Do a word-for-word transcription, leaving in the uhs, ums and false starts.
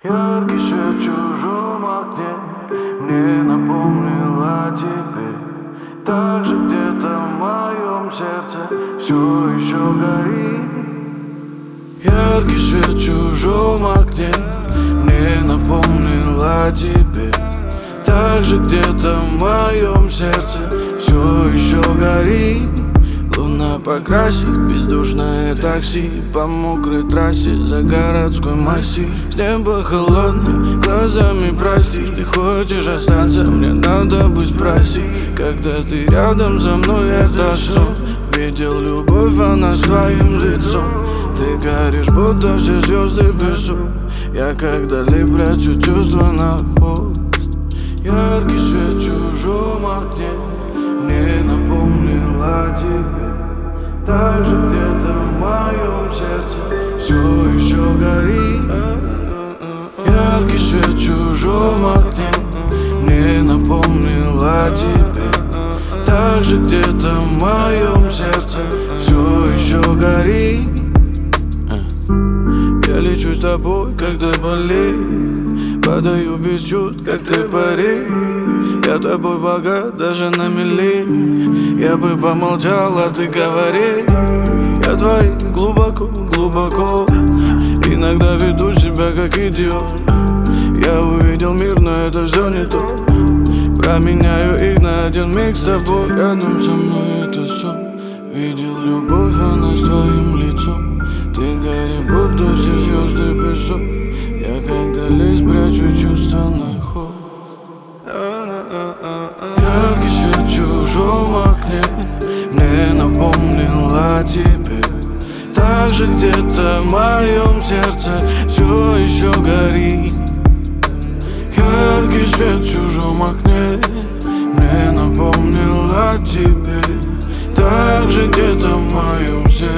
Яркий свет в чужом окне мне напомнил о тебе. Так же где-то в моем сердце все еще горит. Яркий свет в чужом окне мне напомнил о тебе. Так же где-то в моем сердце все еще горит. Луна покрасит бездушное такси по мокрой трассе за городской массив. С неба холодным глазами простишь. Ты хочешь остаться, мне надо бы спросить. Когда ты рядом со мной, это сон. Видел любовь, она с твоим лицом. Ты горишь, будто все звезды песок. Я когда-либо прячу чувства на холст. Яркий свет в чужом окне мне напомнил о тебе. Так же где-то в моем сердце все еще горит. Яркий свет в чужом окне мне напомнил о тебе. Так же где-то в моем сердце все еще горит. Я лечу с тобой, когда болею, падаю без чувств, как ты парень. Я тобой богат, даже на мили. Я бы помолчал, а ты говори. Я твой глубоко, глубоко. Иногда веду себя как идиот. Я увидел мир, но это все не то. Променяю их на один миг с тобой. Рядом со мной это сон. Видел любовь, она с твоим лицом. Ты горишь, будто все звезды песок. Я когда-либо прячу чувства на ход. Яркий свет в чужом окне мне напомнил о тебе. Так же где-то в моем сердце все еще горит. Яркий свет в чужом окне мне напомнил о тебе. Так же где-то в моем сердце